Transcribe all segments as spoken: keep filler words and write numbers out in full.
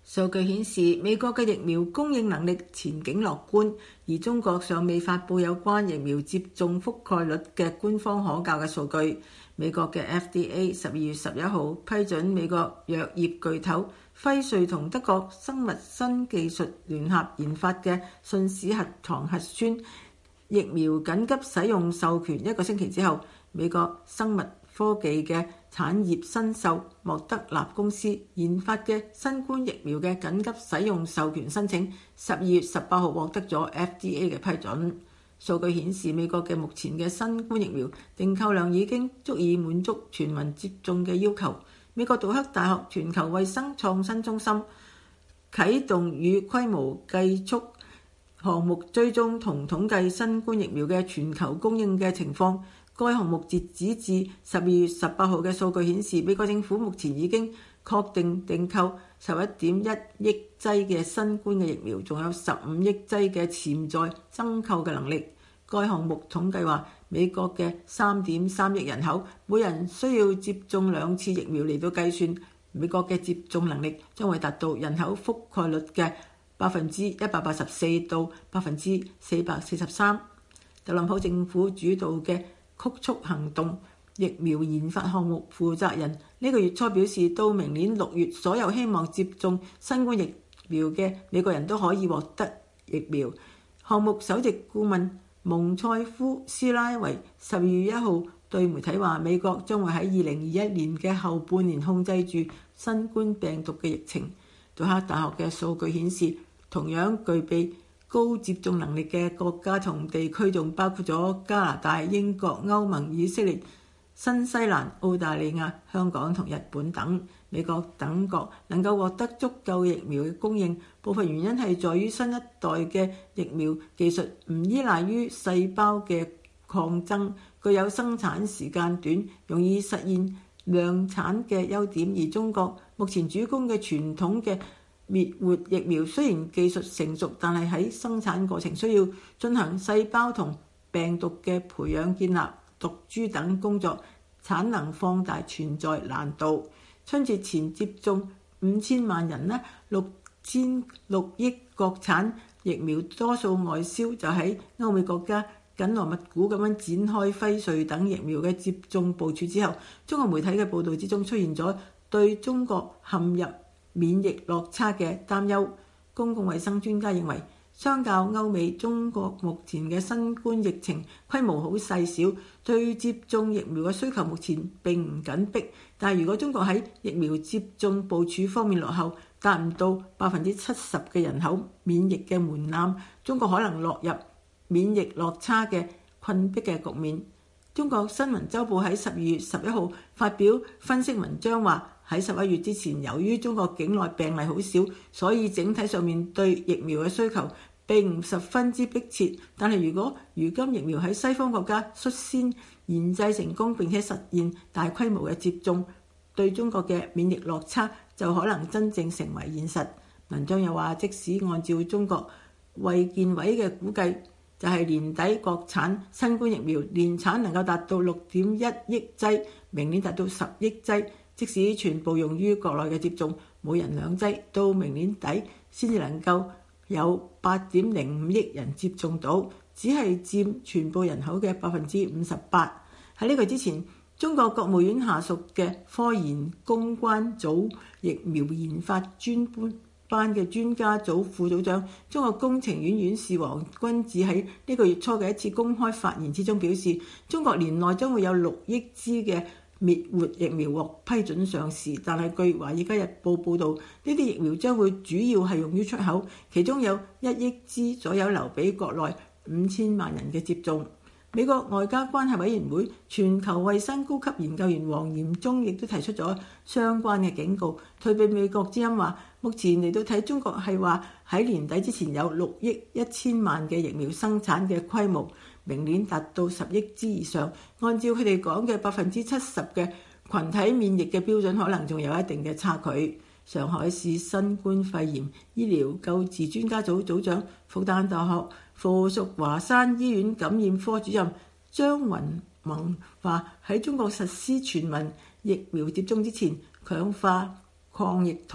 數據顯示，美國嘅疫苗供應能力前景樂觀，而中國尚未發布有關疫苗接種覆蓋率嘅官方可靠嘅數據。美國嘅 F D A 十二月十一號批准美國藥業巨頭輝瑞同德國生物新技術聯合研發嘅信使核糖核酸疫苗緊急使用授權一個星期之後，美國生物科技嘅產業新秀莫德納公司研發嘅新冠疫苗嘅緊急使用授權申請，十二月十八號獲得咗 F D A 嘅批准。數據顯示，美國嘅目前嘅新冠疫苗訂購量已經足以滿足全民接種嘅要求。美國杜克大學全球衛生創新中心啟動與規模計速項目，追蹤同統計新冠疫苗嘅全球供應嘅情況。該項目截止至十二月十八號嘅數據顯示，美國政府目前已經確定訂購十一點一億劑嘅新冠嘅疫苗，仲有十五億劑嘅潛在增購嘅能力。該項目統計話，美國嘅三點三億人口，每人需要接種兩次疫苗嚟到計算，美國嘅接種能力將會達到人口覆蓋率嘅百分之一百八十四到百分之四百四十三。特朗普政府主導嘅曲速行動疫苗研發項目負責人呢個月初表示，到明年六月，所有希望接種新冠疫苗嘅美國人都可以獲得疫苗。項目首席顧問蒙塞夫斯拉維十二月一號對媒體話，美國將會喺二零二一年嘅後半年控制住新冠病毒嘅疫情。杜克大學嘅數據顯示，同樣具備高接種能力嘅國家同地區仲包括咗加拿大、英國、歐盟、以色列、新西蘭、澳大利亞、香港同日本等。美國等國能夠獲得足夠疫苗嘅供應，部分原因係在於新一代嘅疫苗技術唔依賴於細胞嘅擴增，具有生產時間短、容易實現量產嘅優點。而中國目前主攻嘅傳統嘅滅活疫苗雖然技術成熟，但係喺生產過程需要進行細胞同病毒嘅培養、建立毒株等工作，產能放大存在難度。春節前接種五千萬人呢，六千六億國產疫苗多數外銷，就喺歐美國家緊鑼密鼓咁樣展開輝瑞等疫苗嘅接種部署之後，中國媒體嘅報導之中出現咗對中國陷入免疫落差嘅擔憂。公共衛生專家認為，相較歐美，中國目前嘅新冠疫情規模好細小，對接種疫苗嘅需求目前並唔緊迫。但係如果中國喺疫苗接種部署方面落後，達唔到百分之七十嘅人口免疫嘅門檻，中國可能落入免疫落差嘅困迫嘅局面。中國新聞週報喺十二月十一號發表分析文章話，喺十一月之前，由於中國境內病例好少，所以整體上面對疫苗嘅需求並唔十分之迫切。但係如果如今疫苗喺西方國家率先研製成功並且實現大規模嘅接種，對中國嘅免疫落差就可能真正成為現實。文章又話，即使按照中國衛健委嘅估計，就係年底國產新冠疫苗年產能夠達到六點一億劑，明年達到十億劑。即使全部用於國內嘅接種，每人兩劑，到明年底先至能夠有八點零五億人接種到，只係佔全部人口嘅百分之五十八。喺呢個之前，中國國務院下屬嘅科研攻關組疫苗研發專班嘅專家組副組長、中國工程院院士王君子喺呢個月初嘅一次公開發言之中表示，中國年內將會有六億支嘅滅活疫苗獲批准上市，但係據《華爾街日報》報導，呢啲疫苗將會主要係用於出口，其中有一億支左右留俾國內五千萬人嘅接種。美國外交關係委員會全球衛生高級研究員黃炎忠亦都提出咗相關嘅警告，退避美國之音話，目前嚟到睇中國係話喺年底之前有六億一千萬嘅疫苗生產嘅規模，明年達到十億支以上。按照佢哋講嘅百分之七十嘅群體免疫嘅標準，可能仲有一定嘅差距。上海市新冠肺炎醫療救治專家組組長、復旦大學附屬華山醫院感染科主任張雲萌話：喺中國實施全民疫苗接種之前，強化抗疫同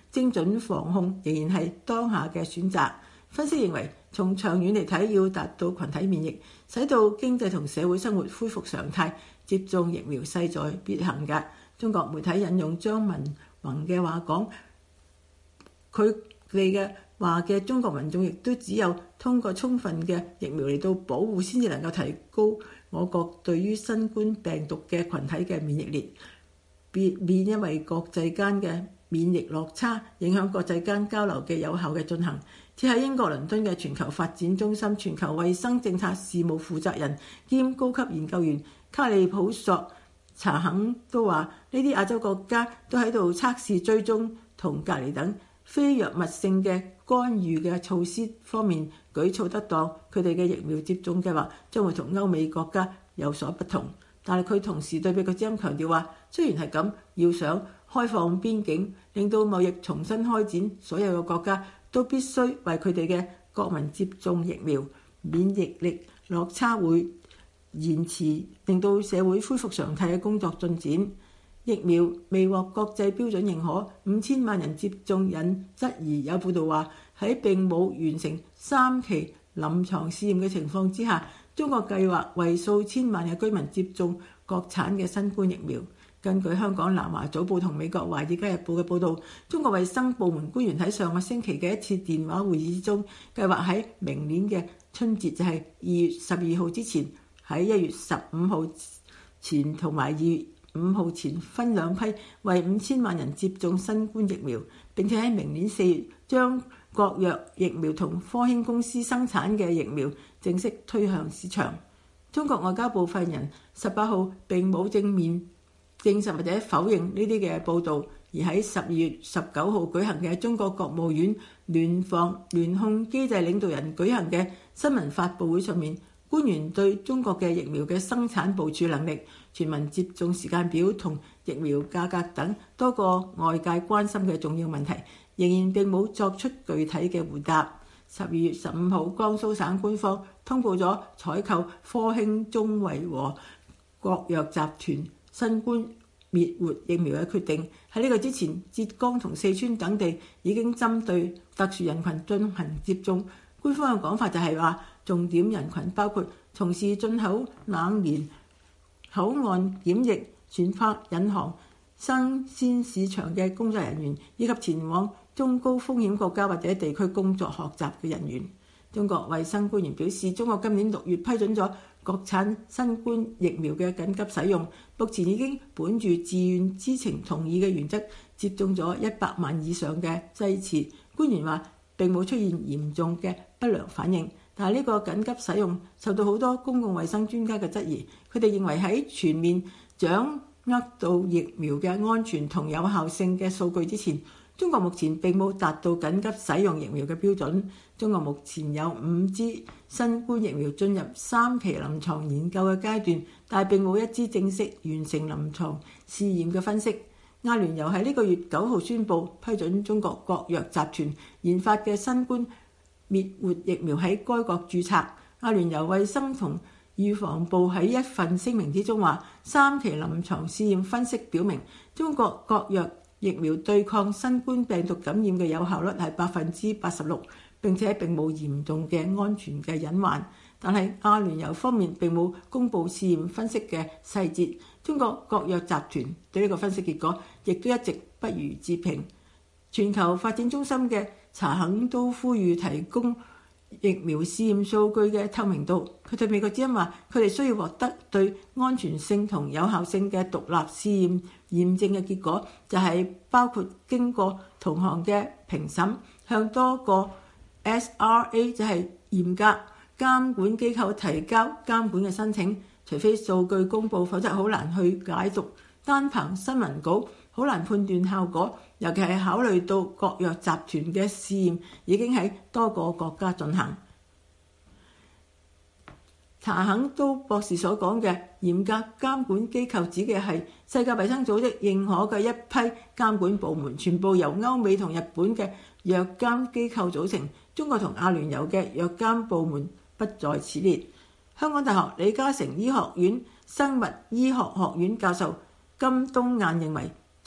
精準防控仍然係當下嘅選擇。分析認為，從長遠嚟睇，要達到群體免疫，使到經濟同社會生活恢復常態，接種疫苗勢在必行嘅。中國媒體引用張文宏嘅話講，佢哋嘅話嘅中國民眾亦都只有通過充分嘅疫苗嚟到保護，先至能夠提高我國對於新冠病毒嘅群體嘅免疫力，別免因為國際間嘅免疫落差，影響國際間交流嘅有效嘅進行。設喺英國倫敦嘅全球發展中心全球衛生政策事務負責人兼高級研究員卡利普索查肯都話：呢啲亞洲國家都喺度測試追蹤同隔離等非藥物性嘅干預嘅措施方面舉措得當，佢哋嘅疫苗接種計劃將會同歐美國家有所不同。但係佢同時對比個之音強調話，雖然係咁，要想開放邊境，令到貿易重新開展，所有嘅國家都必須為佢哋嘅國民接種疫苗，免疫力落差會延遲，令到社會恢復常態嘅工作進展。疫苗未獲國際標準認可，五千萬人接種引質疑。有報道話，喺並冇完成三期臨床試驗嘅情況之下，中國計劃為數千萬嘅居民接種國產嘅新冠疫苗。根據香港南華早報同美國華爾街日報嘅報導，中國衛生部門官員喺上個星期嘅一次電話會議之中，計劃喺明年嘅春節，就係二月十二號之前，喺一月十五號前同埋二月五號前分兩批為五千萬人接種新冠疫苗，並且喺明年四月將國藥疫苗同科興公司生產嘅疫苗正式推向市場。中國外交部發言人十八號並冇正面證實或者否認呢啲嘅報導，而喺十二月十九號舉行嘅中國國務院聯防聯控機制領導人舉行嘅新聞發佈會上面，官員對中國嘅疫苗嘅生產部署能力、全民接種時間表同疫苗價格等多個外界關心嘅重要問題，仍然並冇作出具體嘅回答。十二月十五號，江蘇省官方通報咗採購科興中維和國藥集團新冠滅活疫苗嘅決定。喺呢個之前，浙江同四川等地已經針對特殊人群進行接種。官方嘅講法就係話，重點人群包括從事進口冷鏈、口岸檢疫、船舶引航、生鮮市場嘅工作人員，以及前往中高風險國家或者地區工作學習嘅人員。中國衛生官員表示，中國今年六月批准咗國產新冠疫苗嘅緊急使用，目前已經本住自願知情同意嘅原則接種咗一百萬以上嘅劑次。官員話並冇出現嚴重嘅不良反應，但係呢個緊急使用受到好多公共衛生專家嘅質疑。佢哋認為喺全面掌握到疫苗嘅安全同有效性嘅數據之前，中國目前並冇達到緊急使用疫苗嘅標準。中國目前有五支新冠疫苗進入三期臨床研究嘅階段，但係並冇一支正式完成臨床試驗嘅分析。阿聯酋喺呢個月九號宣布批准中國國藥集團研發嘅新冠滅活疫苗喺該國註冊。阿聯酋衛生同預防部喺一份聲明之中話，三期臨床試驗分析表明，中國國藥疫苗對抗新冠病毒感染嘅有效率係百分之八十六，並且並冇嚴重嘅安全嘅隱患。但係阿聯酋方面並冇公布試驗分析嘅細節。中國國藥集團對呢個分析結果亦都一直不予置評。全球發展中心嘅查肯都呼籲提供疫苗試驗數據嘅透明度。佢對美國之音話，佢哋需要獲得對安全性同有效性嘅獨立試驗驗證嘅結果，就係包括經過同行嘅評審，向多個 S R A 就係嚴格監管機構提交監管嘅申請。除非數據公佈，否則好難去解讀。單憑新聞稿好難判斷效果，尤其係考慮到國藥集團嘅試驗已經喺多個國家進行。查肯都博士所講嘅嚴格監管機構指嘅係世界衛生組織認可嘅一批監管部門，全部由歐美同日本嘅藥監機構組成。中國同阿聯酋嘅藥監部門不在此列。香港大學李嘉誠醫學院生物醫學學院教授金冬雁認為，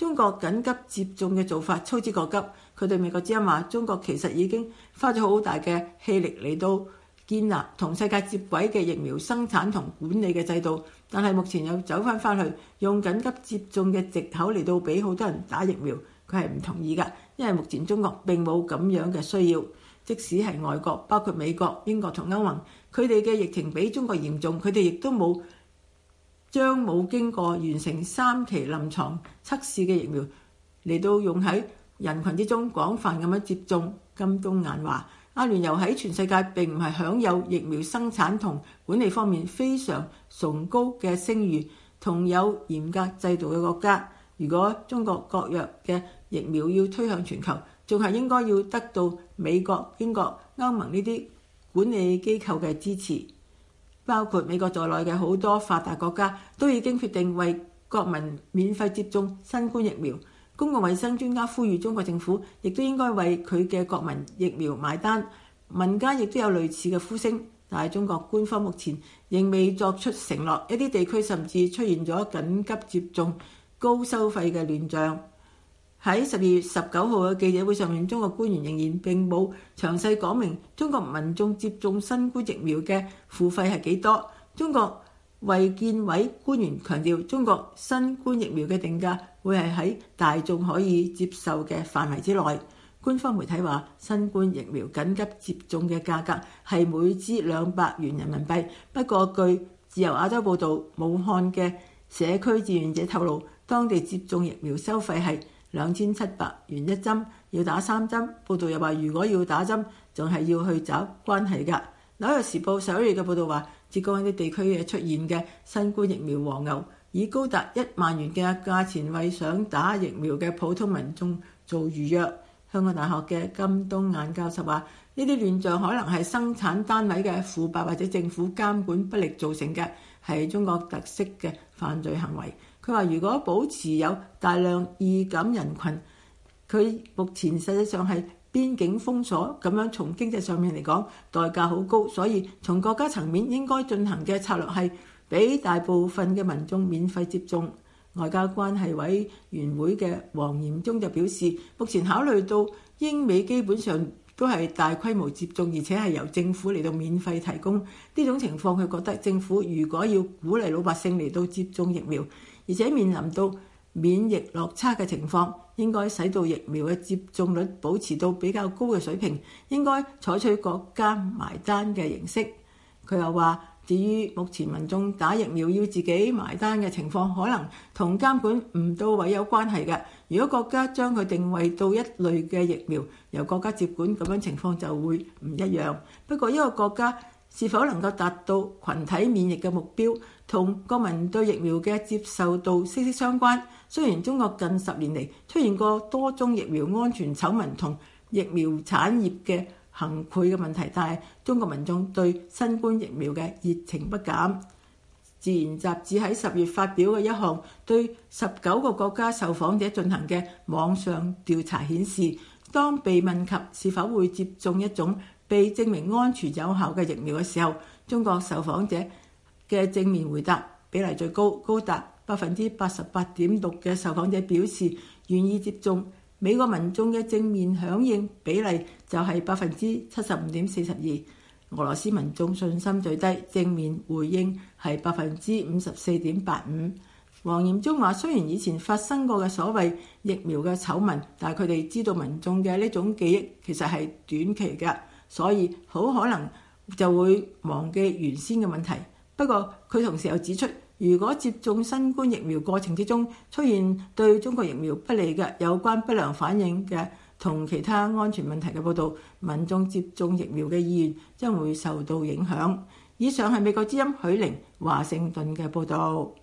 中國緊急接種嘅做法操之過急。佢對美國之音話：中國其實已經花咗好大嘅氣力嚟到建立同世界接軌嘅疫苗生產同管理嘅制度，但係目前又走翻翻去用緊急接種嘅藉口嚟到俾好多人打疫苗，佢係唔同意㗎，因為目前中國並冇咁樣嘅需要。即使係外國，包括美國、英國同歐盟，佢哋嘅疫情比中國嚴重，佢哋亦都冇將冇經過完成三期臨床測試嘅疫苗嚟到用喺人群之中廣泛咁樣接種。金冬雁話：阿聯酋喺全世界並唔係享有疫苗生產同管理方面非常崇高嘅聲譽同有嚴格制度嘅國家。如果中國國藥嘅疫苗要推向全球，仲係應該要得到美國、英國、歐盟呢啲管理機構嘅支持。包括美國在內嘅好多發達國家都已經決定為國民免費接種新冠疫苗。公共衛生專家呼籲中國政府亦都應該為佢嘅國民疫苗買單。民間亦都有類似嘅呼聲，但係中國官方目前仍未作出承諾。一啲地區甚至出現咗緊急接種高收費嘅亂象。喺十二月十九號嘅記者會上面，中國官員仍然並冇詳細講明中國民眾接種新冠疫苗嘅付費係幾多。中國衛健委官員強調，中國新冠疫苗嘅定價會係喺大眾可以接受嘅範圍之內。官方媒體話，新冠疫苗緊急接種嘅價格係每支兩百元人民幣。不過據自由亞洲報導，武漢嘅社區志願者透露，當地接種疫苗收費係兩千七百元一針，要打三針。報道又話，如果要打針，仲係要去找關係㗎。紐約時報十一月嘅報導話，浙江一啲地區嘅出現嘅新冠疫苗黃牛，以高達一萬元嘅價錢為想打疫苗嘅普通民眾做預約。香港大學嘅金冬雁教授話，呢啲亂象可能係生產單位嘅腐敗或者政府監管不力造成嘅，係中國特色嘅犯罪行為。佢話：如果保持有大量易感人群，佢目前實際上係邊境封鎖咁樣，從經濟上面嚟講代價好高，所以從國家層面應該進行嘅策略係俾大部分嘅民眾免費接種。外交關係委員會嘅黃炎忠就表示，目前考慮到英美基本上都係大規模接種，而且係由政府嚟到免費提供呢種情況，佢覺得政府如果要鼓勵老百姓嚟到接種疫苗，而且面臨到免疫落差嘅情況，應該使到疫苗嘅接種率保持到比較高嘅水平，應該採取國家埋單嘅形式。佢又話，至於目前民眾打疫苗要自己埋單嘅情況，可能同監管唔到位有關係嘅。如果國家將佢定位到一類嘅疫苗由國家接管，咁樣情況就會唔一樣。不過一個國家是否能夠達到群體免疫嘅目標，同國民對疫苗嘅接受度息息相關。雖然中國近十年嚟出現過多宗疫苗安全醜聞同疫苗產業嘅行賄嘅問題，但係中國民眾對新冠疫苗嘅熱情不減。自然雜誌喺十月發表嘅一項對十九個國家受訪者進行嘅網上調查顯示，當被問及是否會接種一種被證明安全有效嘅疫苗嘅時候，中國受訪者嘅正面回答比例最高，高達百分之八十八點六嘅受訪者表示願意接種。美國民眾嘅正面響應比例就係百分之七十五點四十二，俄羅斯民眾信心最低，正面回應係百分之五十四點八五。黃炎忠話：雖然以前發生過嘅所謂疫苗嘅醜聞，但係佢哋知道民眾嘅呢種記憶其實係短期嘅，所以好可能就會忘記原先嘅問題。不過佢同時又指出，如果接種新冠疫苗過程之中出現對中國疫苗不利嘅有關不良反應嘅同其他安全問題嘅報導，民眾接種疫苗嘅意願將會受到影響。以上係美國之音許玲華盛頓嘅報導。